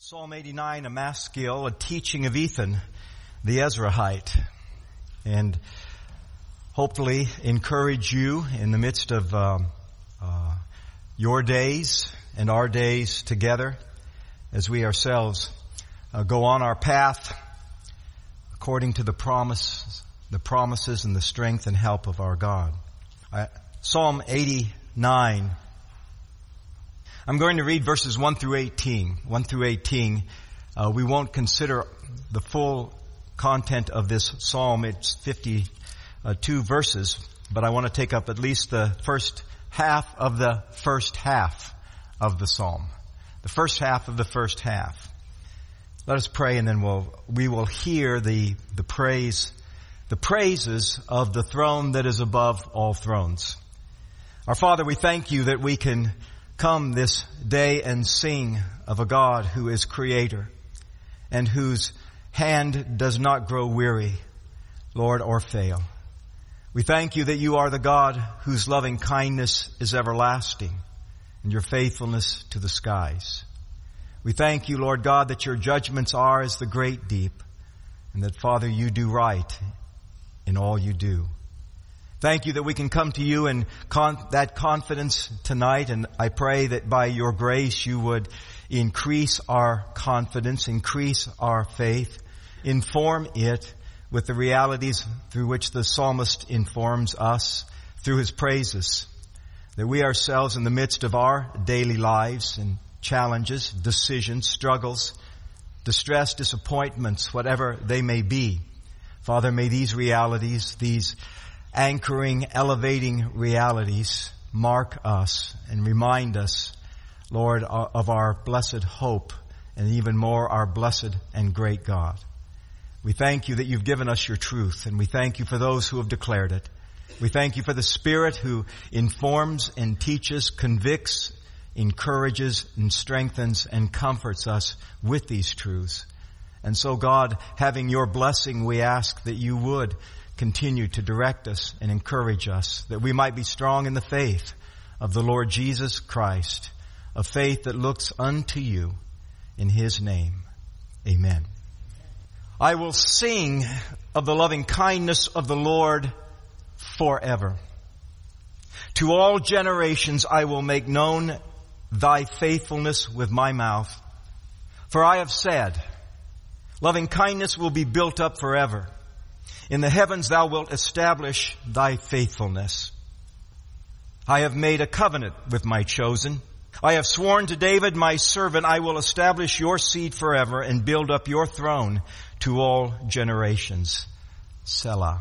Psalm 89, a Maskil, a teaching of Ethan, the Ezrahite, and hopefully encourage you in the midst of your days and our days together as we ourselves go on our path according to the promises and the strength and help of our God. Psalm 89. I'm going to read verses 1 through 18. 1 through 18. We won't consider the full content of this psalm. It's 52 verses, but I want to take up at least the first half of the first half of the psalm. The first half of the first half. Let us pray, and then we will hear the praises of the throne that is above all thrones. Our Father, we thank you that we can come this day and sing of a God who is creator and whose hand does not grow weary, Lord, or fail. We thank you that you are the God whose loving kindness is everlasting and your faithfulness to the skies. We thank you, Lord God, that your judgments are as the great deep and that, Father, you do right in all you do. Thank you that we can come to you in that confidence tonight, and I pray that by your grace you would increase our confidence, increase our faith, inform it with the realities through which the psalmist informs us through his praises, that we ourselves in the midst of our daily lives and challenges, decisions, struggles, distress, disappointments, whatever they may be, Father, may these realities, these anchoring, elevating realities mark us and remind us, Lord, of our blessed hope and even more our blessed and great God. We thank you that you've given us your truth, and we thank you for those who have declared it. We thank you for the Spirit who informs and teaches, convicts, encourages and strengthens and comforts us with these truths. And so, God, having your blessing, we ask that you would continue to direct us and encourage us, that we might be strong in the faith of the Lord Jesus Christ, a faith that looks unto you in his name. Amen. I will sing of the loving kindness of the Lord forever. To all generations I will make known thy faithfulness with my mouth. For I have said, loving kindness will be built up forever. In the heavens thou wilt establish thy faithfulness. I have made a covenant with my chosen. I have sworn to David my servant, I will establish your seed forever and build up your throne to all generations. Selah.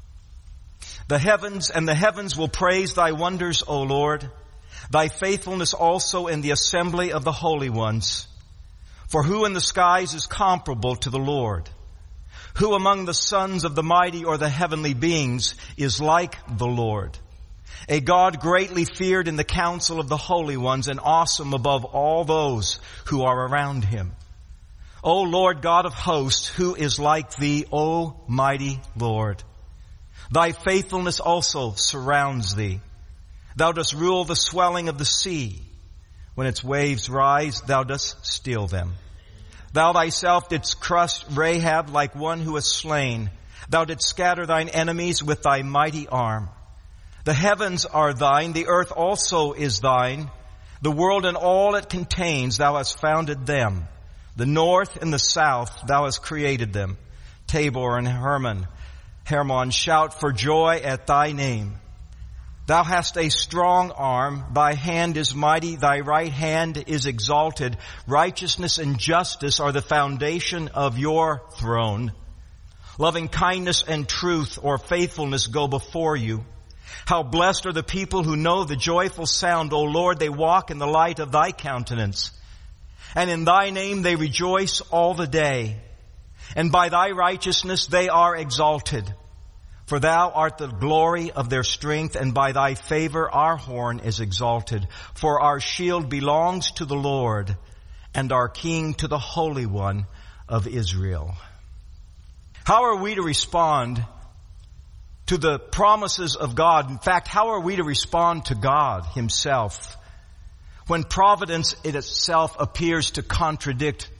The heavens will praise thy wonders, O Lord, thy faithfulness also in the assembly of the holy ones. For who in the skies is comparable to the Lord? Who among the sons of the mighty or the heavenly beings is like the Lord? A God greatly feared in the council of the holy ones and awesome above all those who are around him. O Lord God of hosts, who is like thee, O mighty Lord? Thy faithfulness also surrounds thee. Thou dost rule the swelling of the sea. When its waves rise, thou dost still them. Thou thyself didst crush Rahab like one who is slain. Thou didst scatter thine enemies with thy mighty arm. The heavens are thine, the earth also is thine. The world and all it contains, thou hast founded them. The north and the south, thou hast created them. Tabor and Hermon, shout for joy at thy name. Thou hast a strong arm, thy hand is mighty, thy right hand is exalted. Righteousness and justice are the foundation of your throne. Loving kindness and truth or faithfulness go before you. How blessed are the people who know the joyful sound, O Lord, they walk in the light of thy countenance. And in thy name they rejoice all the day. And by thy righteousness they are exalted. For thou art the glory of their strength, and by thy favor our horn is exalted. For our shield belongs to the Lord, and our King to the Holy One of Israel. How are we to respond to the promises of God? In fact, how are we to respond to God himself when providence in itself appears to contradict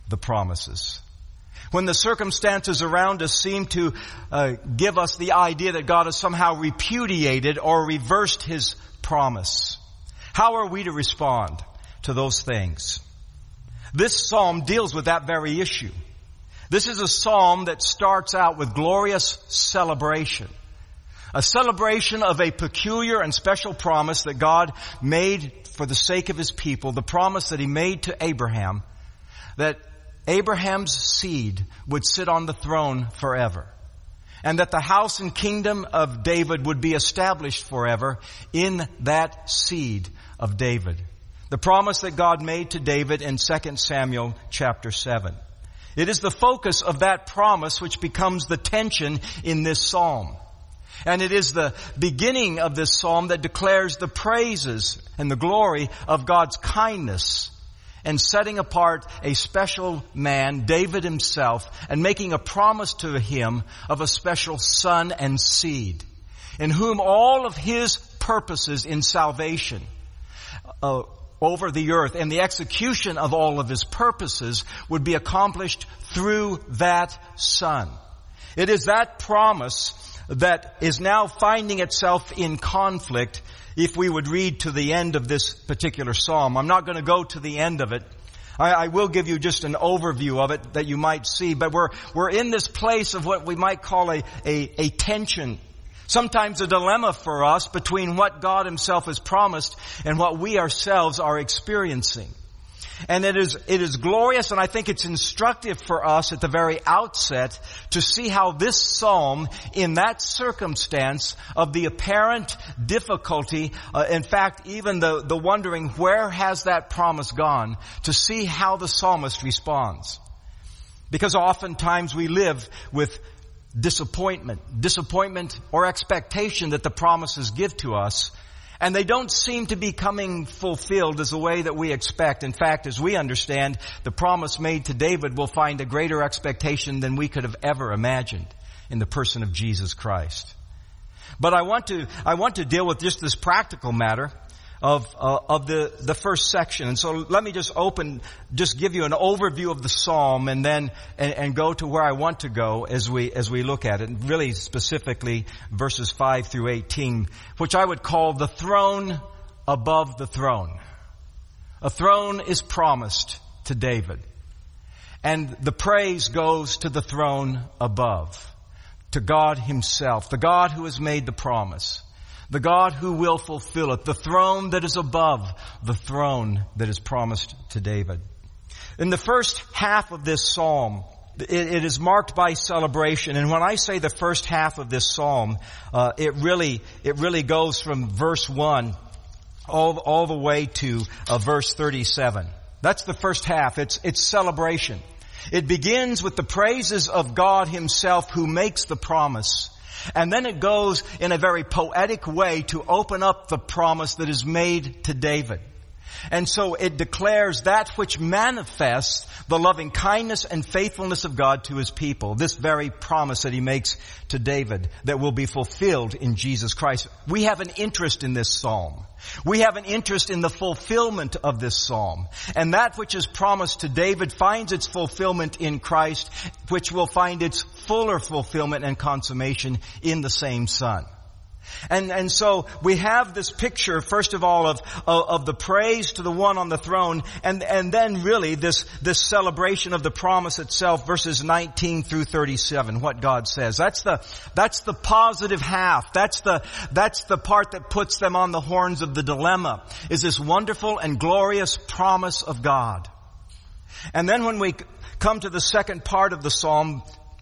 the promises. When the circumstances around us seem to give us the idea that God has somehow repudiated or reversed His promise, how are we to respond to those things? This psalm deals with that very issue. This is a psalm that starts out with glorious celebration. A celebration of a peculiar and special promise that God made for the sake of His people. The promise that He made to Abraham, that Abraham's seed would sit on the throne forever. And that the house and kingdom of David would be established forever in that seed of David. The promise that God made to David in 2 Samuel chapter 7. It is the focus of that promise which becomes the tension in this psalm. And it is the beginning of this psalm that declares the praises and the glory of God's kindness and setting apart a special man, David himself, and making a promise to him of a special son and seed, in whom all of His purposes in salvation over the earth and the execution of all of His purposes would be accomplished through that Son. It is that promise that is now finding itself in conflict if we would read to the end of this particular psalm. I'm not going to go to the end of it. I will give you just an overview of it that you might see, but we're in this place of what we might call a tension. Sometimes a dilemma for us between what God Himself has promised and what we ourselves are experiencing. And it is glorious, and I think it's instructive for us at the very outset to see how this psalm, in that circumstance of the apparent difficulty, in fact, even the wondering where has that promise gone, to see how the psalmist responds. Because oftentimes we live with disappointment or expectation that the promises give to us, and they don't seem to be coming fulfilled as the way that we expect. In fact, as we understand, the promise made to David will find a greater expectation than we could have ever imagined in the person of Jesus Christ. But I want to deal with just this practical matter of the first section. And so let me just give you an overview of the psalm and then and go to where I want to go as we look at it. And really specifically verses 5 through 18, which I would call the throne above the throne. A throne is promised to David. And the praise goes to the throne above, to God Himself, the God who has made the promise. The God who will fulfill it. The throne that is above the throne that is promised to David. In the first half of this psalm, it is marked by celebration. And when I say the first half of this psalm, it really goes from verse 1 all the way to verse 37. That's the first half. It's celebration. It begins with the praises of God Himself who makes the promise. And then it goes in a very poetic way to open up the promise that is made to David. And so it declares that which manifests the loving kindness and faithfulness of God to His people. This very promise that He makes to David that will be fulfilled in Jesus Christ. We have an interest in this psalm. We have an interest in the fulfillment of this psalm. And that which is promised to David finds its fulfillment in Christ, which will find its fuller fulfillment and consummation in the same Son. And so we have this picture, first of all, of the praise to the one on the throne, and then really this celebration of the promise itself, verses 19 through 37, what God says. That's the positive half. That's the part that puts them on the horns of the dilemma, is this wonderful and glorious promise of God. And then when we come to the second part of the psalm,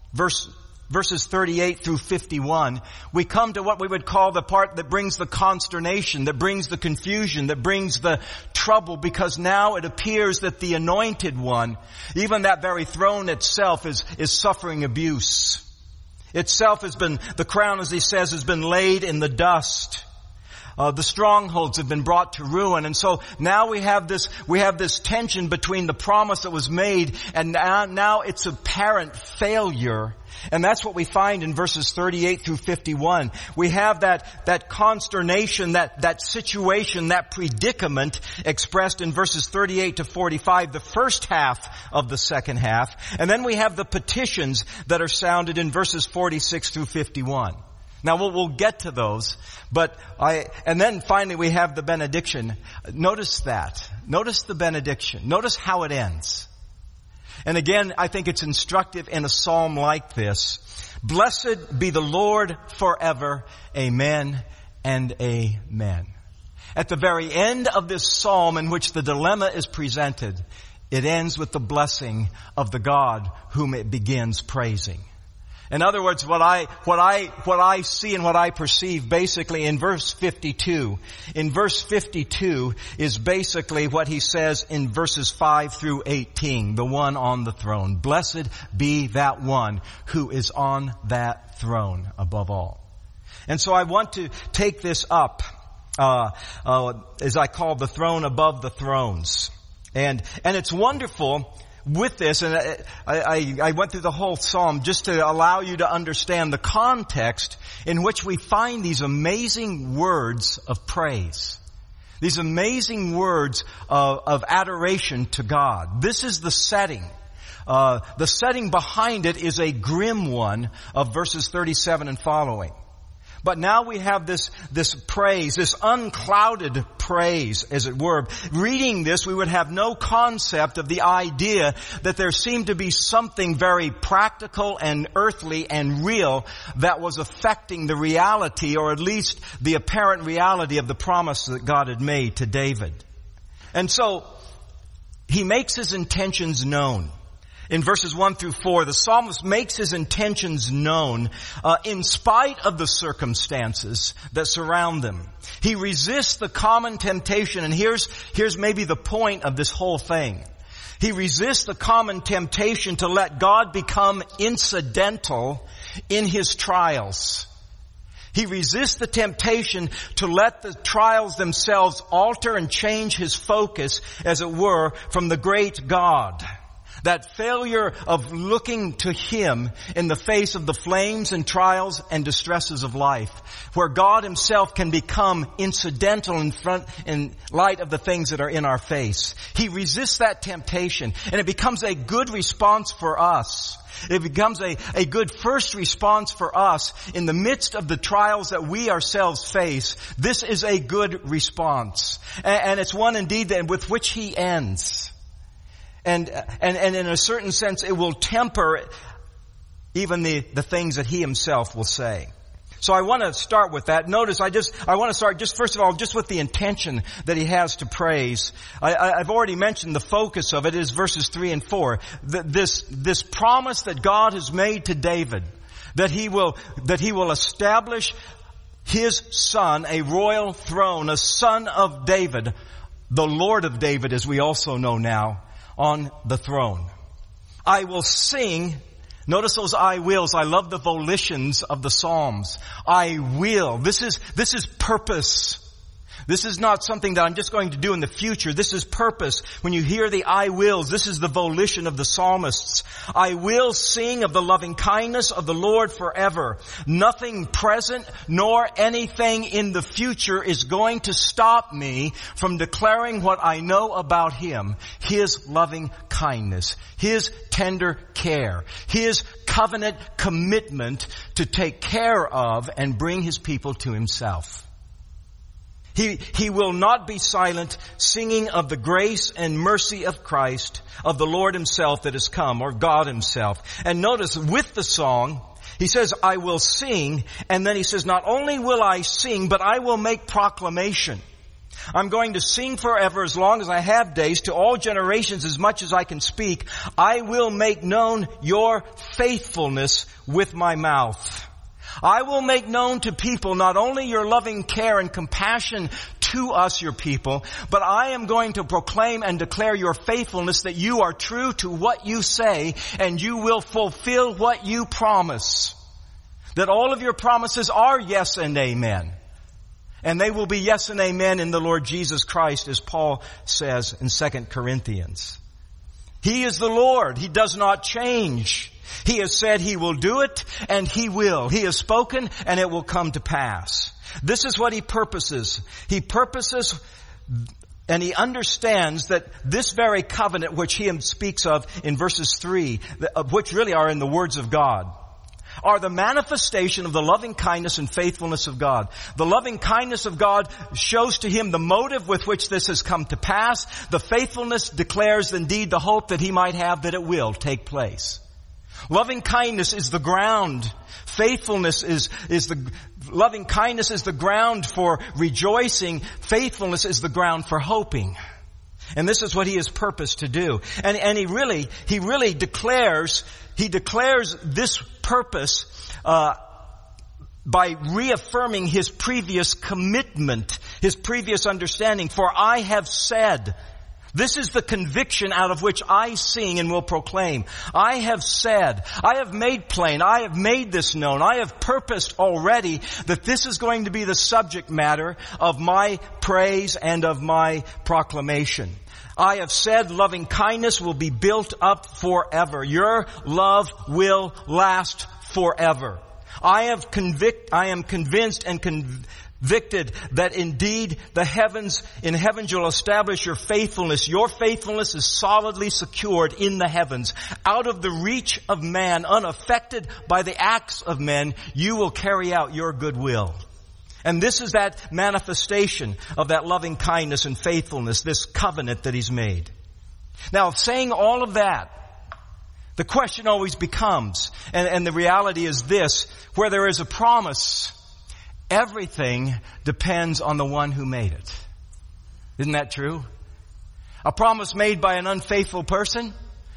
verses 38 through 51, we come to what we would call the part that brings the consternation, that brings the confusion, that brings the trouble, because now it appears that the anointed one, even that very throne itself, is suffering abuse. Itself has been, the crown, as he says, has been laid in the dust. The strongholds have been brought to ruin. And so now we have this tension between the promise that was made and now it's apparent failure. And that's what we find in verses 38 through 51. We have that consternation, that situation, that predicament expressed in verses 38 to 45, the first half of the second half. And then we have the petitions that are sounded in verses 46 through 51. Now we'll get to those, and then finally we have the benediction. Notice that. Notice the benediction. Notice how it ends. And again, I think it's instructive in a psalm like this. Blessed be the Lord forever. Amen and amen. At the very end of this psalm in which the dilemma is presented, it ends with the blessing of the God whom it begins praising. In other words, what I see and what I perceive basically in verse 52. In verse 52 is basically what he says in verses 5 through 18, the one on the throne. Blessed be that one who is on that throne above all. And so I want to take this up, as I call the throne above the thrones. And it's wonderful with this, and I went through the whole psalm just to allow you to understand the context in which we find these amazing words of praise. These amazing words of adoration to God. This is the setting. The setting behind it is a grim one of verses 37 and following. But now we have this praise, this unclouded praise, as it were. Reading this, we would have no concept of the idea that there seemed to be something very practical and earthly and real that was affecting the reality, or at least the apparent reality of the promise that God had made to David. And so, he makes his intentions known. In verses 1 through 4, the psalmist makes his intentions known in spite of the circumstances that surround them. He resists the common temptation, and here's maybe the point of this whole thing. He resists the common temptation to let God become incidental in his trials. He resists the temptation to let the trials themselves alter and change his focus, as it were, from the great God. That failure of looking to Him in the face of the flames and trials and distresses of life, where God Himself can become incidental in light of the things that are in our face. He resists that temptation, and it becomes a good response for us. It becomes a good first response for us in the midst of the trials that we ourselves face. This is a good response, and it's one indeed that with which He ends. And in a certain sense, it will temper even the things that He Himself will say. So I want to start with that. Notice I want to start just first of all, just with the intention that he has to praise. I've already mentioned the focus of it is verses 3 and 4. This promise that God has made to David, that he will establish his son, a royal throne, a son of David, the Lord of David, as we also know now, on the throne. I will sing. Notice those I wills. I love the volitions of the Psalms. I will. This is purpose. This is not something that I'm just going to do in the future. This is purpose. When you hear the I wills, this is the volition of the psalmists. I will sing of the loving kindness of the Lord forever. Nothing present nor anything in the future is going to stop me from declaring what I know about Him. His loving kindness, His tender care, His covenant commitment to take care of and bring His people to Himself. He will not be silent, singing of the grace and mercy of Christ, of the Lord Himself that has come, or God Himself. And notice with the song, he says, I will sing, and then he says, not only will I sing, but I will make proclamation. I'm going to sing forever as long as I have days, to all generations as much as I can speak. I will make known your faithfulness with my mouth. I will make known to people not only your loving care and compassion to us, your people, but I am going to proclaim and declare your faithfulness, that you are true to what you say and you will fulfill what you promise. That all of your promises are yes and amen. And they will be yes and amen in the Lord Jesus Christ, as Paul says in 2 Corinthians. He is the Lord. He does not change. He has said He will do it, and He will. He has spoken, and it will come to pass. This is what He purposes. He purposes, and He understands that this very covenant which He speaks of in verses 3, which really are in the words of God, are the manifestation of the loving kindness and faithfulness of God. The loving kindness of God shows to Him the motive with which this has come to pass. The faithfulness declares indeed the hope that He might have that it will take place. Loving kindness is the ground. Faithfulness is the, loving kindness is the ground for rejoicing. Faithfulness is the ground for hoping. And this is what He has purposed to do. And He really declares this purpose, by reaffirming His previous commitment, His previous understanding. For I have said, this is the conviction out of which I sing and will proclaim. I have said, I have made plain, I have made this known, I have purposed already that this is going to be the subject matter of my praise and of my proclamation. I have said loving kindness will be built up forever. Your love will last forever. I am convinced and convicted that indeed in heavens you'll establish your faithfulness. Your faithfulness is solidly secured in the heavens. Out of the reach of man, unaffected by the acts of men, you will carry out your good will. And this is that manifestation of that loving kindness and faithfulness, this covenant that He's made. Now, saying all of that, the question always becomes, and the reality is this, where there is a promise, everything depends on the one who made it. Isn't that true? A promise made by an unfaithful person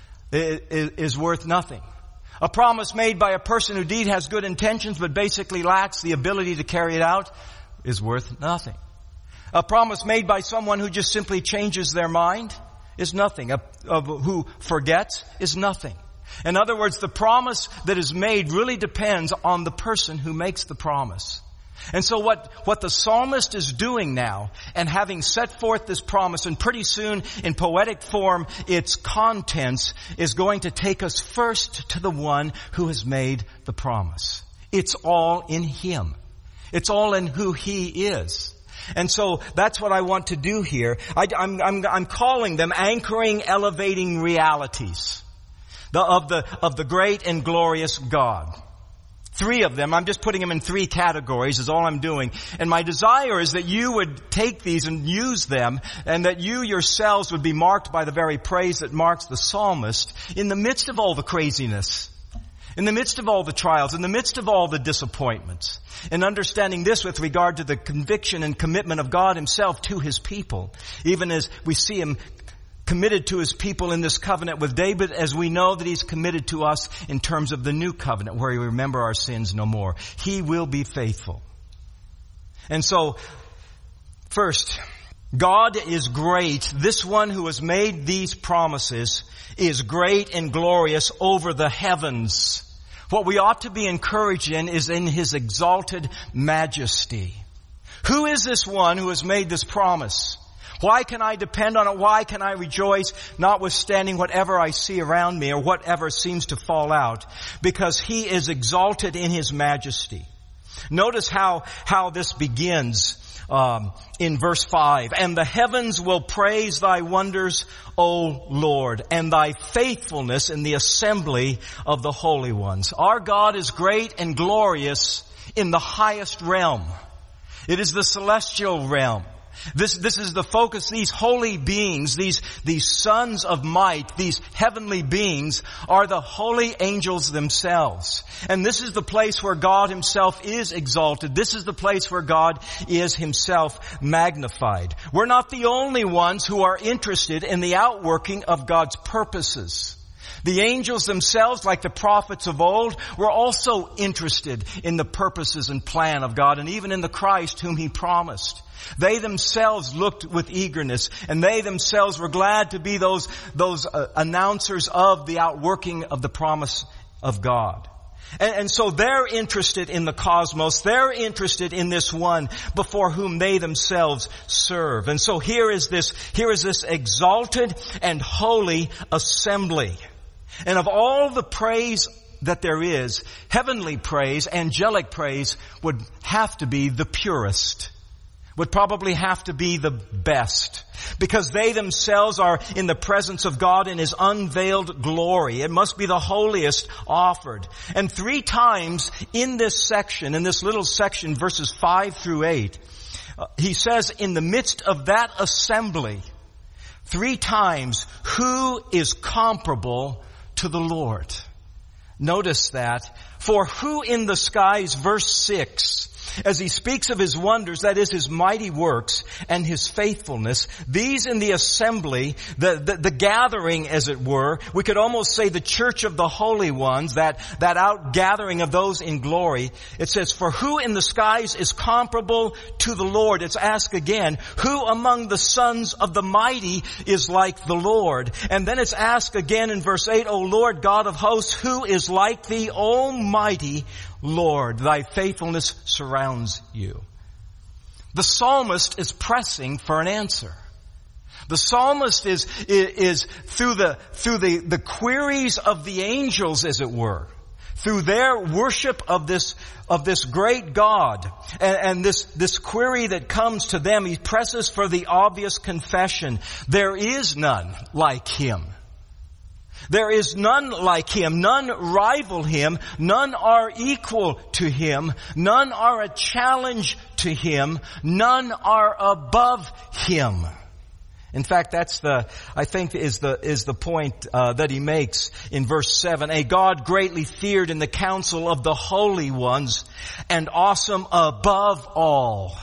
is worth nothing. A promise made by a person who indeed has good intentions but basically lacks the ability to carry it out is worth nothing. A promise made by someone who just simply changes their mind is nothing. Who forgets is nothing. In other words, the promise that is made really depends on the person who makes the promise. And so what the psalmist is doing now, and having set forth this promise, and pretty soon in poetic form its contents, is going to take us first to the one who has made the promise. It's all in Him. It's all in who He is. And so that's what I want to do here. I'm calling them anchoring, elevating realities of the great and glorious God. 3 of them. I'm just putting them in 3 categories is all I'm doing. And my desire is that you would take these and use them, and that you yourselves would be marked by the very praise that marks the psalmist in the midst of all the craziness, in the midst of all the trials, in the midst of all the disappointments. And understanding this with regard to the conviction and commitment of God Himself to His people, even as we see Him committed to His people in this covenant with David, as we know that He's committed to us in terms of the new covenant where we remember our sins no more. He will be faithful. And so, first, God is great. This one who has made these promises is great and glorious over the heavens. What we ought to be encouraged in is in His exalted majesty. Who is this one who has made this promise? Why can I depend on it? Why can I rejoice, notwithstanding whatever I see around me or whatever seems to fall out? Because He is exalted in His majesty. Notice how this begins in verse 5. And the heavens will praise Thy wonders, O Lord, and Thy faithfulness in the assembly of the holy ones. Our God is great and glorious in the highest realm. It is the celestial realm. This is the focus. These holy beings, these sons of might, these heavenly beings are the holy angels themselves. And this is the place where God Himself is exalted. This is the place where God is Himself magnified. We're not the only ones who are interested in the outworking of God's purposes. The angels themselves, like the prophets of old, were also interested in the purposes and plan of God, and even in the Christ whom He promised. They themselves looked with eagerness, and they themselves were glad to be those announcers of the outworking of the promise of God. And so they're interested in the cosmos. They're interested in this one before whom they themselves serve. And so here is this exalted and holy assembly. And of all the praise that there is, heavenly praise, angelic praise would have to be the purest. Would probably have to be the best, because they themselves are in the presence of God in His unveiled glory. It must be the holiest offered. And 3 times in this section, in this little section, verses 5 through 8, he says in the midst of that assembly, 3 times, who is comparable to the Lord? Notice that. For who in the skies, verse 6, as he speaks of His wonders, that is His mighty works and His faithfulness, these in the assembly, the gathering as it were, we could almost say the church of the holy ones, that outgathering of those in glory. It says, for who in the skies is comparable to the Lord? It's asked again, who among the sons of the mighty is like the Lord? And then it's asked again in verse 8, O Lord God of hosts, who is like Thee, Almighty Lord? Thy faithfulness surrounds You. The psalmist is pressing for an answer. The psalmist is through the queries of the angels, as it were, through their worship of this great God and this query that comes to them, he presses for the obvious confession. There is none like Him. There is none like Him. None rival Him. None are equal to Him. None are a challenge to Him. None are above Him. In fact, that's I think is the point that he makes in verse 7. A God greatly feared in the council of the holy ones, and awesome above all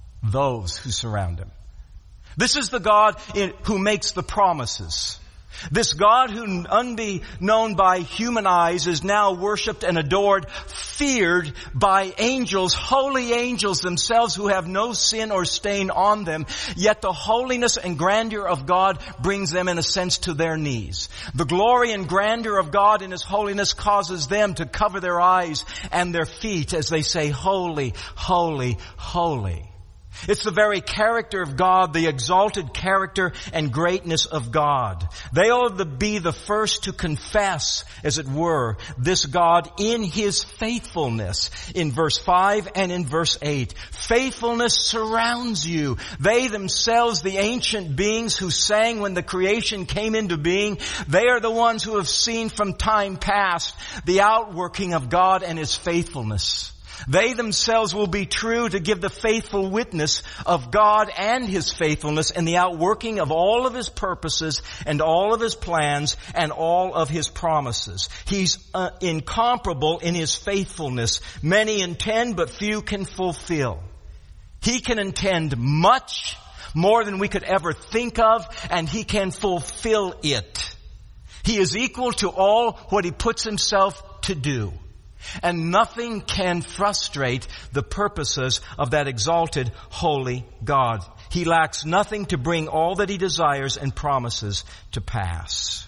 those who surround Him. This is the God who makes the promises. This God who, unbeknown by human eyes, is now worshipped and adored, feared by angels, holy angels themselves who have no sin or stain on them, yet the holiness and grandeur of God brings them in a sense to their knees. The glory and grandeur of God in His holiness causes them to cover their eyes and their feet as they say, holy, holy, holy. It's the very character of God, the exalted character and greatness of God. They ought to be the first to confess, as it were, this God in His faithfulness. In verse 5 and in verse 8. Faithfulness surrounds you. They themselves, the ancient beings who sang when the creation came into being, they are the ones who have seen from time past the outworking of God and His faithfulness. They themselves will be true to give the faithful witness of God and His faithfulness and the outworking of all of His purposes and all of His plans and all of His promises. He's incomparable in His faithfulness. Many intend, but few can fulfill. He can intend much more than we could ever think of, and He can fulfill it. He is equal to all what He puts Himself to do. And nothing can frustrate the purposes of that exalted, holy God. He lacks nothing to bring all that He desires and promises to pass.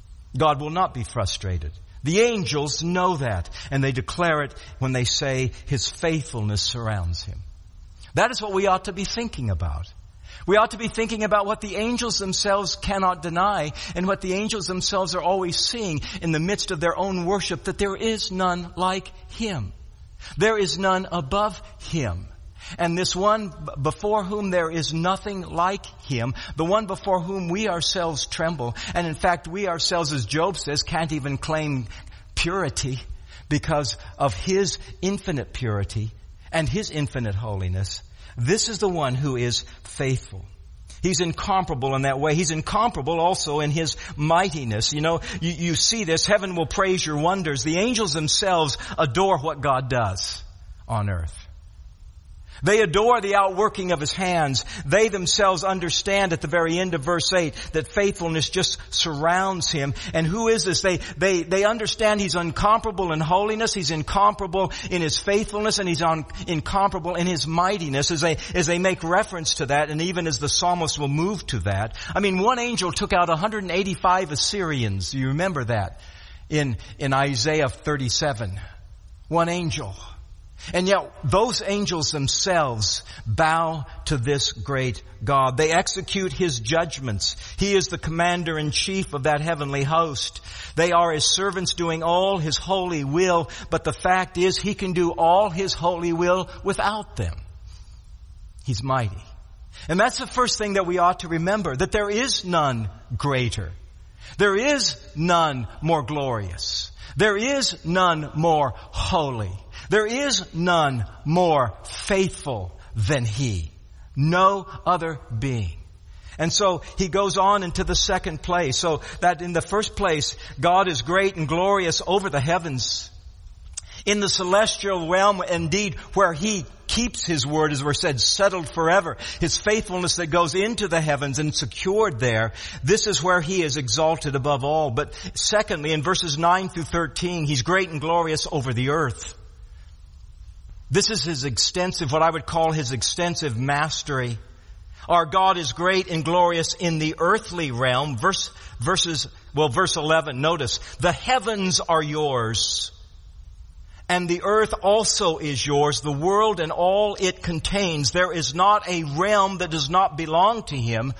God will not be frustrated. The angels know that, and they declare it when they say His faithfulness surrounds Him. That is what we ought to be thinking about. We ought to be thinking about what the angels themselves cannot deny, and what the angels themselves are always seeing in the midst of their own worship, that there is none like Him. There is none above Him. And this one before whom there is nothing like Him, the one before whom we ourselves tremble, and in fact we ourselves, as Job says, can't even claim purity because of His infinite purity and His infinite holiness. This is the one who is faithful. He's incomparable in that way. He's incomparable also in His mightiness. You know, you see this. Heaven will praise Your wonders. The angels themselves adore what God does on earth. They adore the outworking of His hands. They themselves understand at the very end of verse 8 that faithfulness just surrounds Him. And who is this? They understand He's incomparable in holiness. He's incomparable in His faithfulness, and He's incomparable in His mightiness as they make reference to that, and even as the psalmist will move to that. I mean, one angel took out 185 Assyrians. Do you remember that? in Isaiah 37. One angel. And yet those angels themselves bow to this great God. They execute His judgments. He is the commander-in-chief of that heavenly host. They are His servants doing all His holy will, but the fact is He can do all His holy will without them. He's mighty. And that's the first thing that we ought to remember, that there is none greater. There is none more glorious. There is none more holy. There is none more faithful than He. No other being. And so He goes on into the second place. So that in the first place, God is great and glorious over the heavens. In the celestial realm, indeed, where He keeps His word, as we're said, settled forever. His faithfulness that goes into the heavens and secured there. This is where He is exalted above all. But secondly, in verses 9 through 13, He's great and glorious over the earth. This is His extensive, what I would call His extensive mastery. Our God is great and glorious in the earthly realm. Verse 11, notice, the heavens are yours, and the earth also is yours, the world and all it contains. There is not a realm that does not belong to Him,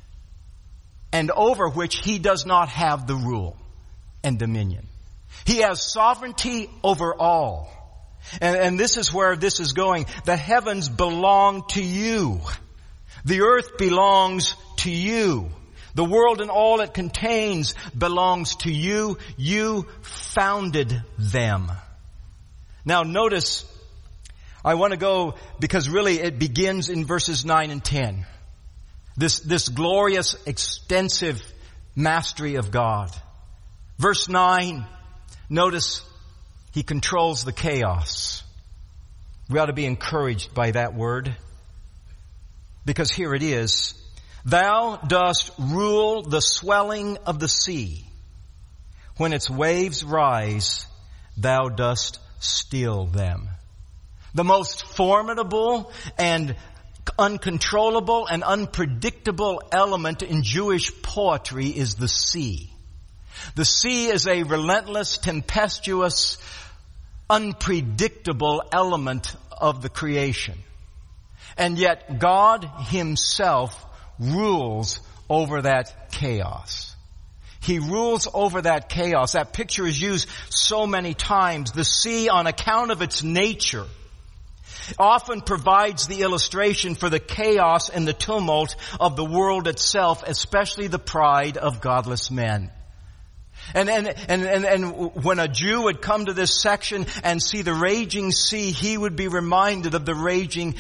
and over which He does not have the rule and dominion. He has sovereignty over all. And this is where this is going. The heavens belong to you. The earth belongs to you. The world and all it contains belongs to you. You founded them. Now notice, I want to go, because really it begins in verses 9 and 10. This glorious, extensive mastery of God. Verse 9, notice, He controls the chaos. We ought to be encouraged by that word. Because here it is. Thou dost rule the swelling of the sea. When its waves rise, Thou dost still them. The most formidable and uncontrollable and unpredictable element in Jewish poetry is the sea. The sea is a relentless, tempestuous, unpredictable element of the creation. And yet God Himself rules over that chaos. He rules over that chaos. That picture is used so many times. The sea, on account of its nature, often provides the illustration for the chaos and the tumult of the world itself, especially the pride of godless men. And when a Jew would come to this section and see the raging sea, he would be reminded of the raging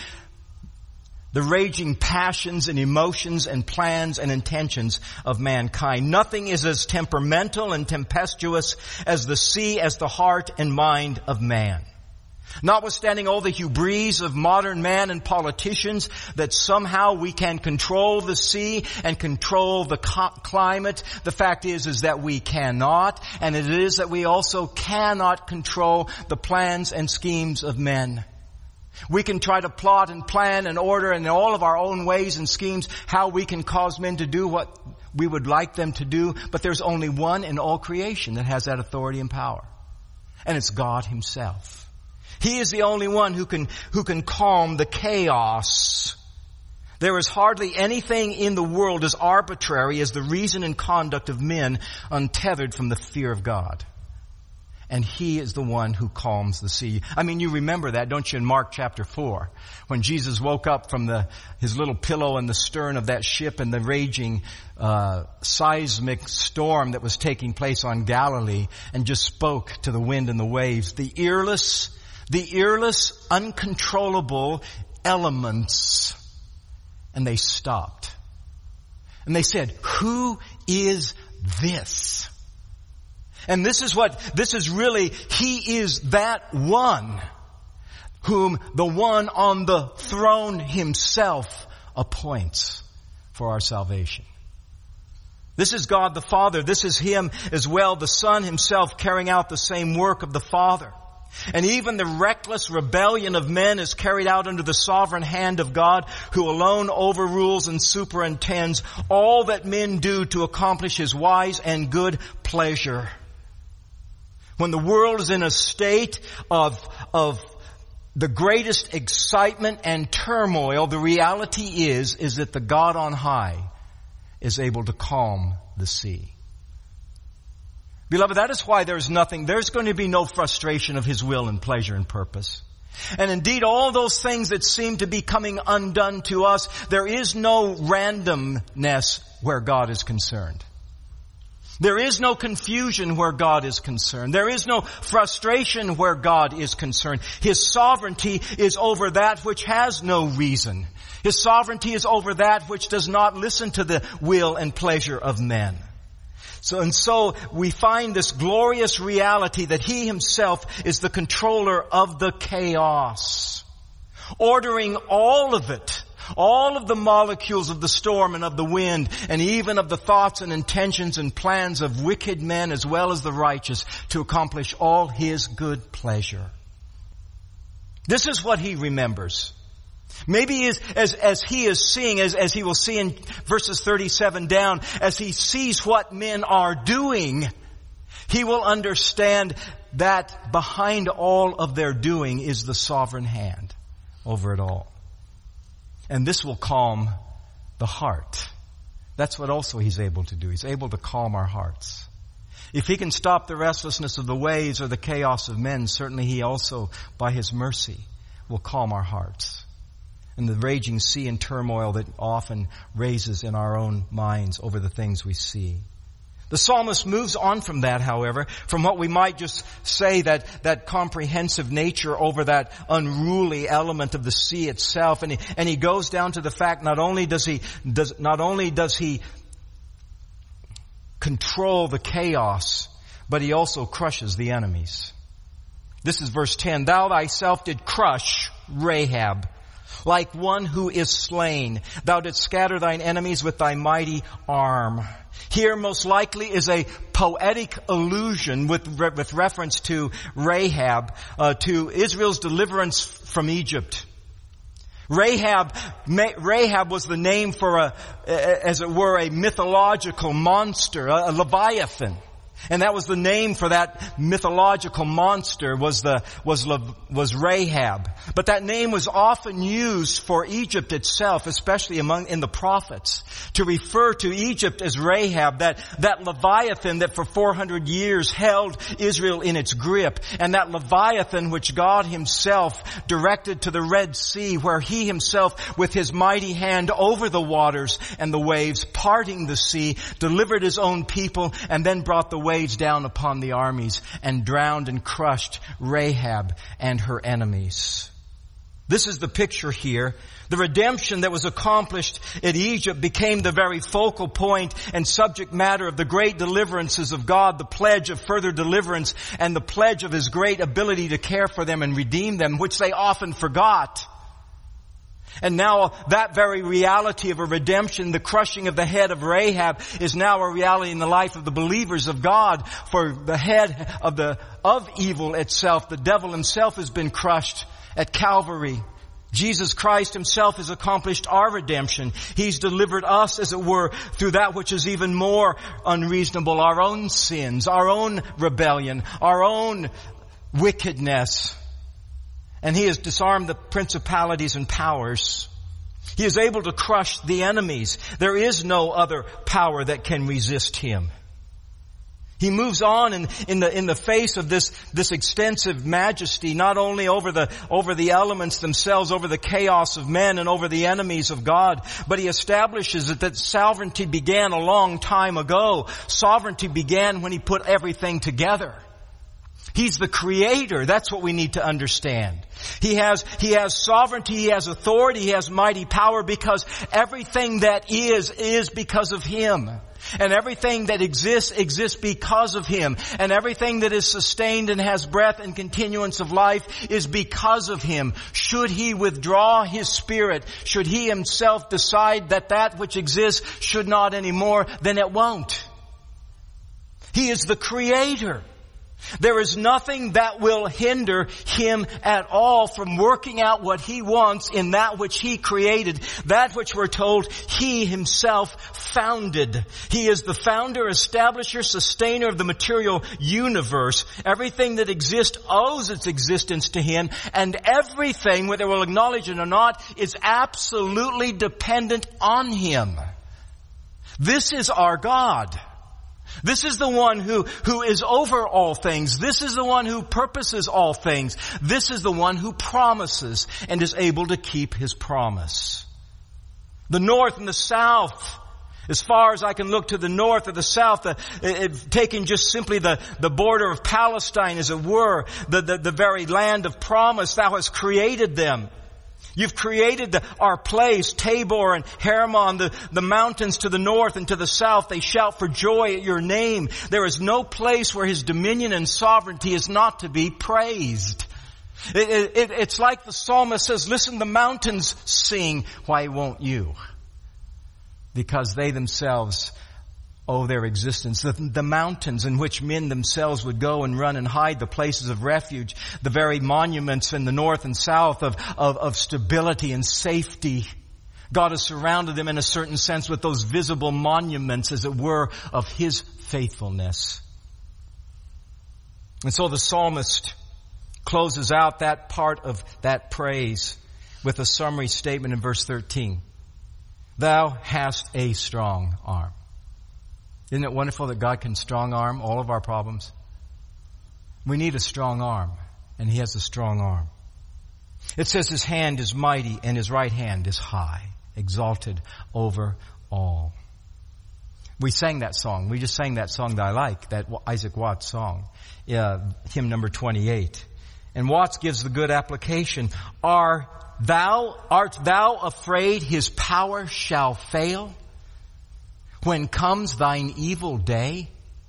passions and emotions and plans and intentions of mankind. Nothing is as temperamental and tempestuous as the sea, as the heart and mind of man. Notwithstanding all the hubris of modern man and politicians that somehow we can control the sea and control the climate, the fact is that we cannot, and it is that we also cannot control the plans and schemes of men. We can try to plot and plan and order in all of our own ways and schemes how we can cause men to do what we would like them to do, but there's only one in all creation that has that authority and power, and it's God Himself. He is the only one who can calm the chaos. There is hardly anything in the world as arbitrary as the reason and conduct of men untethered from the fear of God. And He is the one who calms the sea. I mean, you remember that, don't you, in Mark chapter 4, when Jesus woke up from his little pillow in the stern of that ship and the raging seismic storm that was taking place on Galilee, and just spoke to the wind and the waves. The earless, uncontrollable elements. And they stopped. And they said, "Who is this?" And this is really, He is that one whom the one on the throne Himself appoints for our salvation. This is God the Father. This is Him as well, the Son Himself, carrying out the same work of the Father. And even the reckless rebellion of men is carried out under the sovereign hand of God, who alone overrules and superintends all that men do to accomplish His wise and good pleasure. when the world is in a state of the greatest excitement and turmoil, the reality is that the God on high is able to calm the sea. Beloved, that is why there's going to be no frustration of His will and pleasure and purpose. And indeed, all those things that seem to be coming undone to us, there is no randomness where God is concerned. There is no confusion where God is concerned. There is no frustration where God is concerned. His sovereignty is over that which has no reason. His sovereignty is over that which does not listen to the will and pleasure of men. So we find this glorious reality that He Himself is the controller of the chaos, ordering all of it, all of the molecules of the storm and of the wind, and even of the thoughts and intentions and plans of wicked men as well as the righteous, to accomplish all His good pleasure. This is what He remembers. Maybe as he is seeing, as he will see in verses 37 down, as he sees what men are doing, he will understand that behind all of their doing is the sovereign hand over it all. And this will calm the heart. That's what also He's able to do. He's able to calm our hearts. If He can stop the restlessness of the waves or the chaos of men, certainly He also, by His mercy, will calm our hearts and the raging sea and turmoil that often raises in our own minds over the things we see. The psalmist moves on from that, however, from what we might just say that comprehensive nature over that unruly element of the sea itself, and he goes down to the fact not only does he control the chaos, but He also crushes the enemies. This is verse 10. Thou thyself did crush Rahab, like one who is slain. Thou didst scatter thine enemies with thy mighty arm. Here most likely is a poetic allusion with reference to Rahab, to Israel's deliverance from Egypt. Rahab was the name for as it were, a mythological monster, a Leviathan. And that was the name for that mythological monster was Rahab. But that name was often used for Egypt itself, especially in the prophets, to refer to Egypt as Rahab, that Leviathan that for 400 years held Israel in its grip, and that Leviathan which God Himself directed to the Red Sea, where He Himself with His mighty hand over the waters and the waves, parting the sea, delivered His own people, and then brought the waves down upon the armies and drowned and crushed Rahab and her enemies. This is the picture here. The redemption that was accomplished in Egypt became the very focal point and subject matter of the great deliverances of God, the pledge of further deliverance and the pledge of His great ability to care for them and redeem them, which they often forgot. And now that very reality of a redemption, the crushing of the head of Rahab, is now a reality in the life of the believers of God. For the head of evil itself, the devil himself, has been crushed at Calvary. Jesus Christ Himself has accomplished our redemption. He's delivered us, as it were, through that which is even more unreasonable, our own sins, our own rebellion, our own wickedness. And He has disarmed the principalities and powers. He is able to crush the enemies. There is no other power that can resist Him. He moves on in the face of this extensive majesty, not only over the elements themselves, over the chaos of men and over the enemies of God, but He establishes that sovereignty began a long time ago. Sovereignty began when He put everything together. He's the Creator. That's what we need to understand. He has sovereignty, He has authority, He has mighty power, because everything that is because of Him. And everything that exists because of Him. And everything that is sustained and has breath and continuance of life is because of Him. Should He withdraw His Spirit, should He Himself decide that which exists should not anymore, then it won't. He is the Creator. There is nothing that will hinder Him at all from working out what He wants in that which He created, that which we're told He Himself founded. He is the founder, establisher, sustainer of the material universe. Everything that exists owes its existence to Him, and everything, whether we'll acknowledge it or not, is absolutely dependent on Him. This is our God. This is the one who is over all things. This is the one who purposes all things. This is the one who promises and is able to keep His promise. The north and the south, as far as I can look to the north or the south, taking just simply the border of Palestine, as it were, the very land of promise, Thou hast created them. You've created our place, Tabor and Hermon, the mountains to the north and to the south. They shout for joy at Your name. There is no place where His dominion and sovereignty is not to be praised. It's like the psalmist says, listen, the mountains sing. Why won't you? Because they themselves owe their existence. The mountains in which men themselves would go and run and hide, the places of refuge, the very monuments in the north and south of stability and safety. God has surrounded them in a certain sense with those visible monuments, as it were, of His faithfulness. And so the psalmist closes out that part of that praise with a summary statement in verse 13. Thou hast a strong arm. Isn't it wonderful that God can strong arm all of our problems? We need a strong arm, and He has a strong arm. It says His hand is mighty and His right hand is high, exalted over all. We sang that song. We just sang that song that I like, that Isaac Watts song, hymn number 28. And Watts gives the good application. Art thou afraid His power shall fail when comes thine evil day?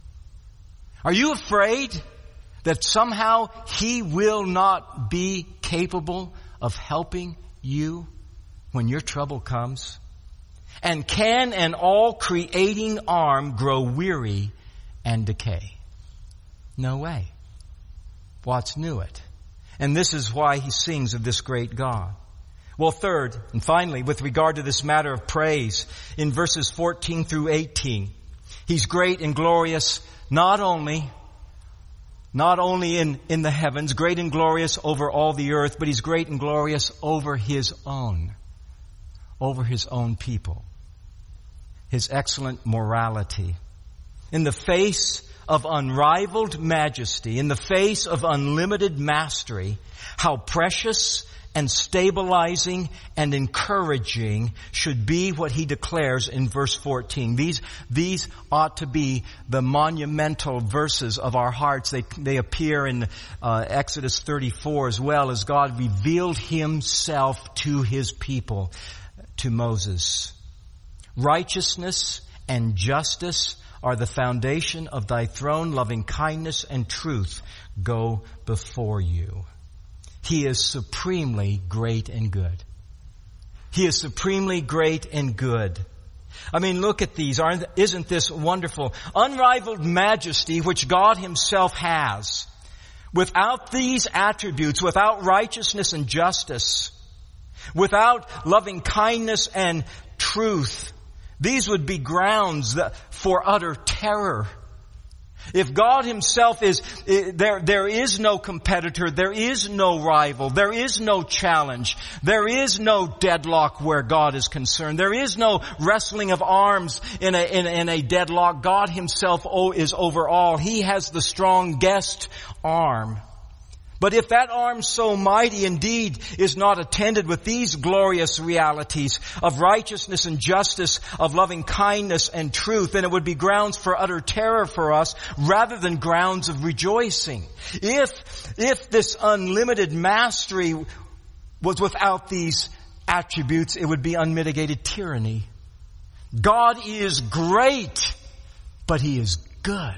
Are you afraid that somehow He will not be capable of helping you when your trouble comes? And can an all-creating arm grow weary and decay? No way. Watts knew it. And this is why he sings of this great God. Well, third, and finally, with regard to this matter of praise, in verses 14 through 18, He's great and glorious not only in the heavens, great and glorious over all the earth, but He's great and glorious over His own people. His excellent morality. In the face of unrivaled majesty, in the face of unlimited mastery, how precious and stabilizing and encouraging should be what He declares in verse 14. These ought to be the monumental verses of our hearts. They appear in Exodus 34 as well, as God revealed Himself to His people, to Moses. Righteousness and justice are the foundation of Thy throne. Loving kindness and truth go before You. He is supremely great and good. He is supremely great and good. I mean, look at these. Isn't this wonderful? Unrivaled majesty which God Himself has. Without these attributes, without righteousness and justice, without loving kindness and truth, these would be grounds for utter terror. If God Himself there is no competitor, there is no rival, there is no challenge, there is no deadlock where God is concerned, there is no wrestling of arms in a deadlock. God Himself is over all. He has the strongest arm. But if that arm so mighty indeed is not attended with these glorious realities of righteousness and justice, of loving kindness and truth, then it would be grounds for utter terror for us rather than grounds of rejoicing. If this unlimited mastery was without these attributes, it would be unmitigated tyranny. God is great, but He is good.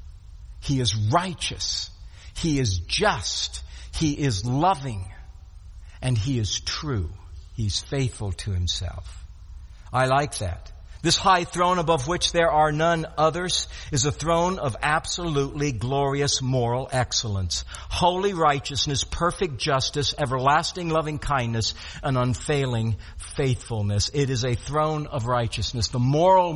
He is righteous. He is just. He is loving. And He is true. He's faithful to Himself. I like that. This high throne above which there are none others is a throne of absolutely glorious moral excellence, holy righteousness, perfect justice, everlasting loving kindness, and unfailing faithfulness. It is a throne of righteousness, the moral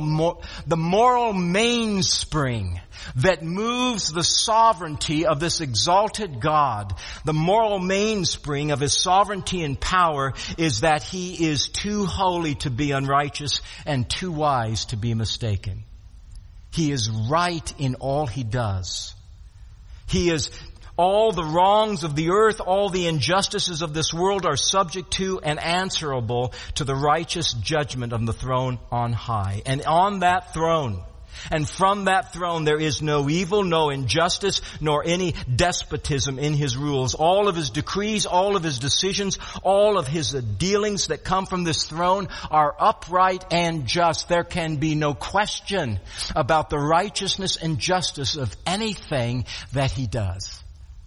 mainspring that moves the sovereignty of this exalted God. The moral mainspring of His sovereignty and power is that He is too holy to be unrighteous and too wise to be mistaken. He is right in all He does. He is all the wrongs of the earth, all the injustices of this world are subject to and answerable to the righteous judgment of the throne on high. And on that throne, and from that throne, there is no evil, no injustice, nor any despotism in His rules. All of His decrees, all of His decisions, all of His dealings that come from this throne are upright and just. There can be no question about the righteousness and justice of anything that He does.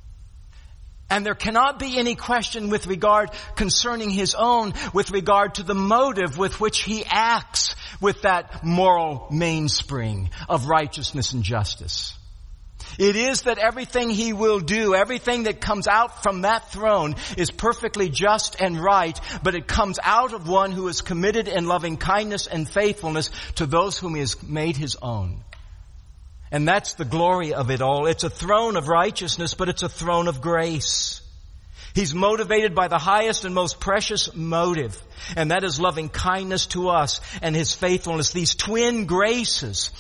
And there cannot be any question with regard concerning His own, with regard to the motive with which He acts with that moral mainspring of righteousness and justice. It is that everything He will do, everything that comes out from that throne is perfectly just and right, but it comes out of one who is committed in loving kindness and faithfulness to those whom He has made His own. And that's the glory of it all. It's a throne of righteousness, but it's a throne of grace. He's motivated by the highest and most precious motive, and that is loving kindness to us and His faithfulness. These twin graces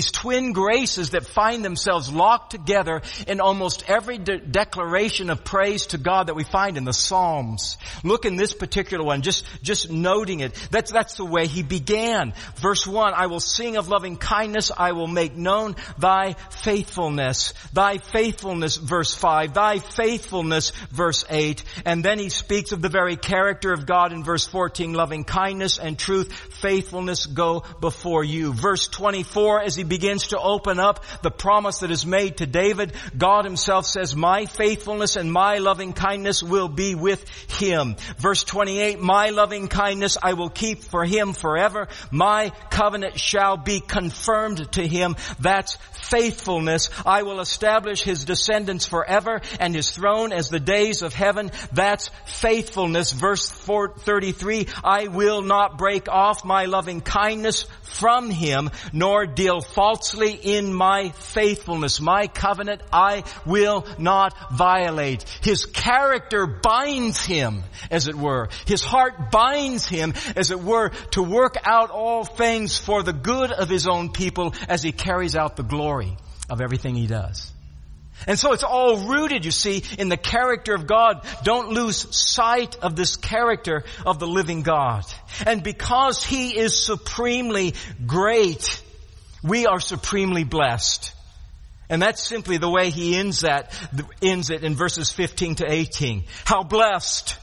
that find themselves locked together in almost every declaration of praise to God that we find in the Psalms. Look in this particular one, just noting it. That's the way He began. Verse 1, I will sing of loving kindness, I will make known Thy faithfulness. Thy faithfulness, verse 5. Thy faithfulness, verse 8. And then He speaks of the very character of God in verse 14. Loving kindness and truth, faithfulness go before you. Verse 24, as He begins to open up the promise that is made to David, God Himself says, my faithfulness and my loving kindness will be with him. Verse 28, my loving kindness I will keep for him forever. My covenant shall be confirmed to him. That's faithfulness. I will establish his descendants forever and his throne as the days of heaven. That's faithfulness. Verse 33, I will not break off my loving kindness from him, nor deal falsely in my faithfulness. My covenant I will not violate. His character binds him, as it were. His heart binds him, as it were, to work out all things for the good of his own people as he carries out the glory of everything he does. And so it's all rooted, you see, in the character of God. Don't lose sight of this character of the living God. And because He is supremely great, we are supremely blessed. And that's simply the way He ends it in verses 15 to 18. How blessed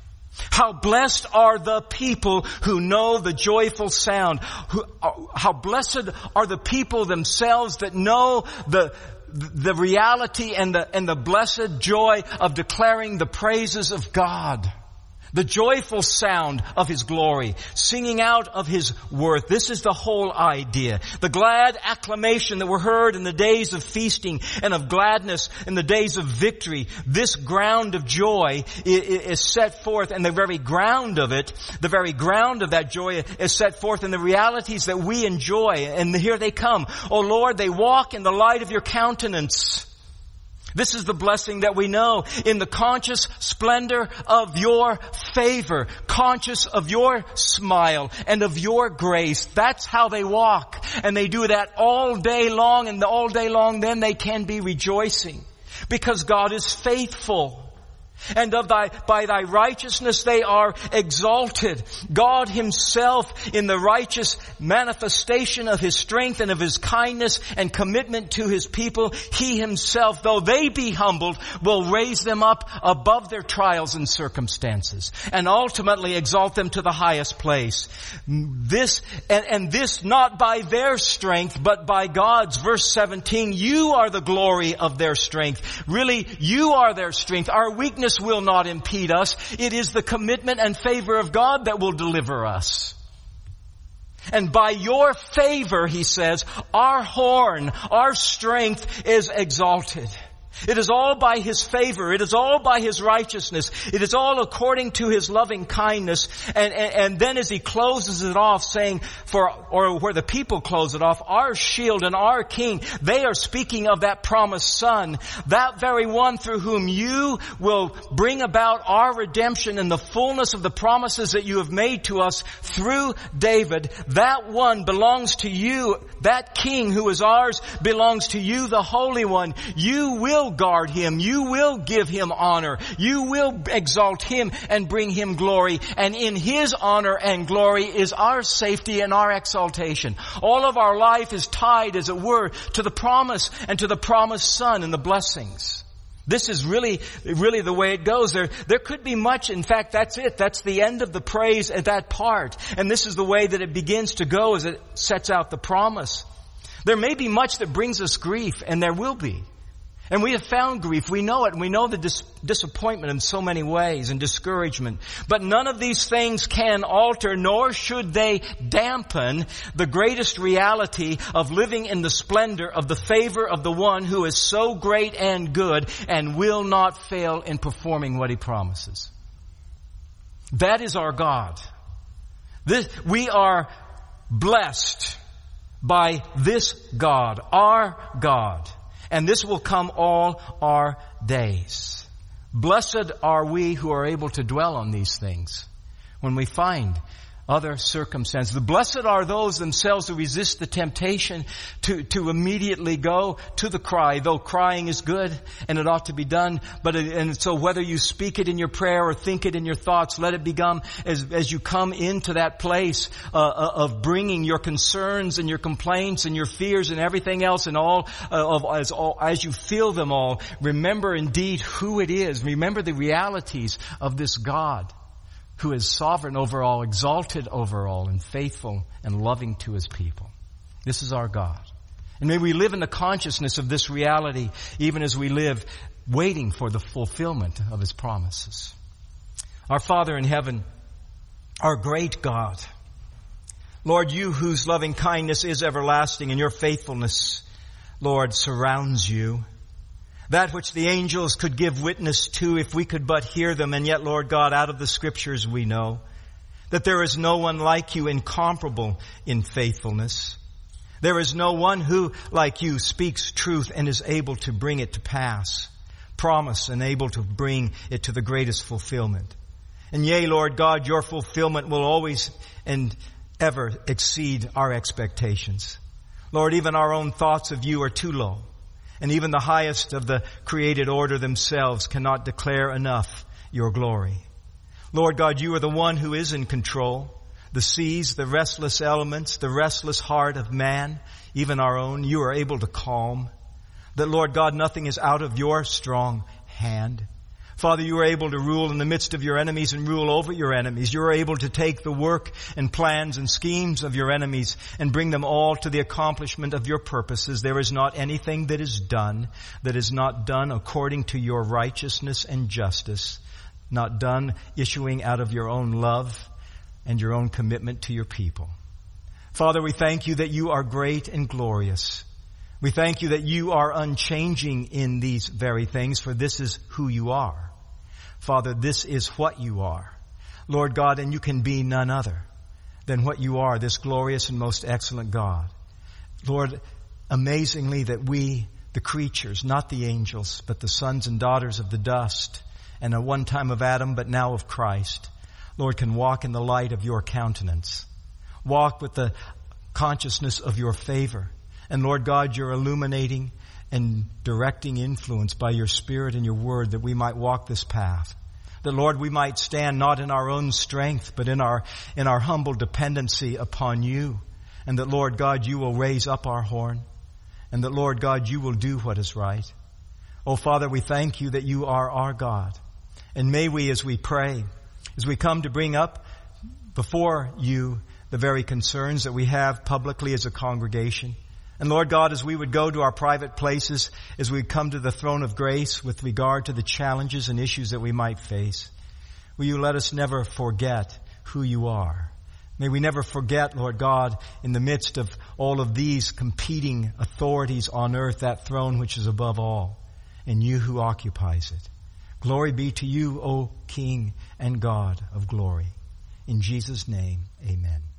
are the people who know the joyful sound. How blessed are the people themselves that know the reality and the blessed joy of declaring the praises of God. The joyful sound of His glory, singing out of His worth. This is the whole idea. The glad acclamation that were heard in the days of feasting and of gladness in the days of victory. This ground of joy is set forth, and the very ground of that joy is set forth in the realities that we enjoy. And here they come. O Lord, they walk in the light of your countenance. This is the blessing that we know, in the conscious splendor of your favor, conscious of your smile and of your grace. That's how they walk. And they do that all day long, and all day long then they can be rejoicing because God is faithful. And by thy righteousness they are exalted. God Himself, in the righteous manifestation of His strength and of His kindness and commitment to His people, He Himself, though they be humbled, will raise them up above their trials and circumstances and ultimately exalt them to the highest place. This not by their strength, but by God's. Verse 17, you are the glory of their strength. Really, you are their strength. Our weakness will not impede us. It is the commitment and favor of God that will deliver us. And by your favor, he says, our horn, our strength is exalted. It is all by his favor. It is all by his righteousness. It is all according to his loving kindness. And then as he closes it off saying, or where the people close it off, our shield and our king, they are speaking of that promised son, that very one through whom you will bring about our redemption and the fullness of the promises that you have made to us through David. That one belongs to you. That king who is ours belongs to you, the Holy One. You will guard him. You will give him honor. You will exalt him and bring him glory. And in his honor and glory is our safety and our exaltation. All of our life is tied, as it were, to the promise and to the promised son and the blessings. This is really the way it goes. There could be much. In fact, that's it. That's the end of the praise at that part. And this is the way that it begins to go as it sets out the promise. There may be much that brings us grief, and there will be. And we have found grief. We know it. And we know the disappointment in so many ways and discouragement. But none of these things can alter, nor should they dampen the greatest reality of living in the splendor of the favor of the one who is so great and good and will not fail in performing what he promises. That is our God. We are blessed by this God, our God. And this will come all our days. Blessed are we who are able to dwell on these things when we find other circumstances. The blessed are those themselves who resist the temptation to immediately go to the cry, though crying is good and it ought to be done. And so whether you speak it in your prayer or think it in your thoughts, let it become as you come into that place of bringing your concerns and your complaints and your fears and everything else and as you feel them all, remember indeed who it is. Remember the realities of this God who is sovereign over all, exalted over all, and faithful and loving to his people. This is our God. And may we live in the consciousness of this reality even as we live waiting for the fulfillment of his promises. Our Father in heaven, our great God, Lord, you whose loving kindness is everlasting and your faithfulness, Lord, surrounds you. That which the angels could give witness to if we could but hear them. And yet, Lord God, out of the scriptures we know that there is no one like you, incomparable in faithfulness. There is no one who, like you, speaks truth and is able to bring it to pass. Promise and able to bring it to the greatest fulfillment. And yea, Lord God, your fulfillment will always and ever exceed our expectations. Lord, even our own thoughts of you are too low. And even the highest of the created order themselves cannot declare enough your glory. Lord God, you are the one who is in control. The seas, the restless elements, the restless heart of man, even our own, you are able to calm. That, Lord God, nothing is out of your strong hand. Father, you are able to rule in the midst of your enemies and rule over your enemies. You are able to take the work and plans and schemes of your enemies and bring them all to the accomplishment of your purposes. There is not anything that is not done according to your righteousness and justice, not done issuing out of your own love and your own commitment to your people. Father, we thank you that you are great and glorious. We thank you that you are unchanging in these very things, for this is who you are. Father, this is what you are. Lord God, and you can be none other than what you are, this glorious and most excellent God. Lord, amazingly that we, the creatures, not the angels, but the sons and daughters of the dust, and at one time of Adam, but now of Christ, Lord, can walk in the light of your countenance. Walk with the consciousness of your favor. And Lord God, you're illuminating and directing influence by your Spirit and your word that we might walk this path. That, Lord, we might stand not in our own strength, but in our humble dependency upon you. And that, Lord God, you will raise up our horn. And that, Lord God, you will do what is right. Oh, Father, we thank you that you are our God. And may we, as we pray, as we come to bring up before you the very concerns that we have publicly as a congregation, and Lord God, as we would go to our private places, as we come to the throne of grace with regard to the challenges and issues that we might face, will you let us never forget who you are, May we never forget, Lord God, in the midst of all of these competing authorities on earth, that throne which is above all, and you who occupies it. Glory be to you, O King and God of glory. In Jesus' name, amen.